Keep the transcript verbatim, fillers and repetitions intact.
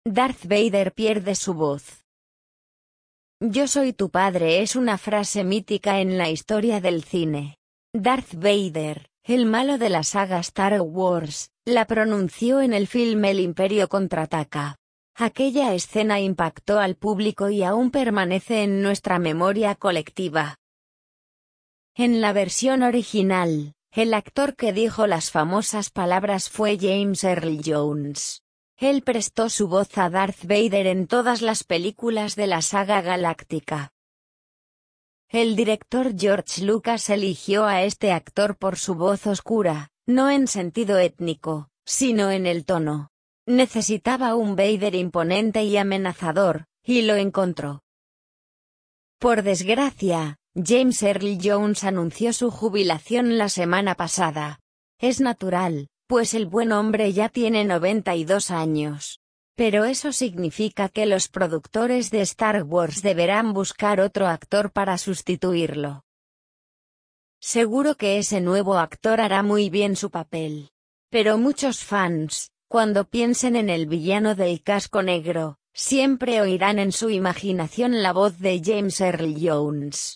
Darth Vader pierde su voz. Yo soy tu padre es una frase mítica en la historia del cine. Darth Vader, el malo de la saga Star Wars, la pronunció en el filme El Imperio Contraataca. Aquella escena impactó al público y aún permanece en nuestra memoria colectiva. En la versión original, el actor que dijo las famosas palabras fue James Earl Jones. Él prestó su voz a Darth Vader en todas las películas de la saga galáctica. El director George Lucas eligió a este actor por su voz oscura, no en sentido étnico, sino en el tono. Necesitaba un Vader imponente y amenazador, y lo encontró. Por desgracia, James Earl Jones anunció su jubilación la semana pasada. Es natural, pues el buen hombre ya tiene noventa y dos años. Pero eso significa que los productores de Star Wars deberán buscar otro actor para sustituirlo. Seguro que ese nuevo actor hará muy bien su papel. Pero muchos fans, cuando piensen en el villano del casco negro, siempre oirán en su imaginación la voz de James Earl Jones.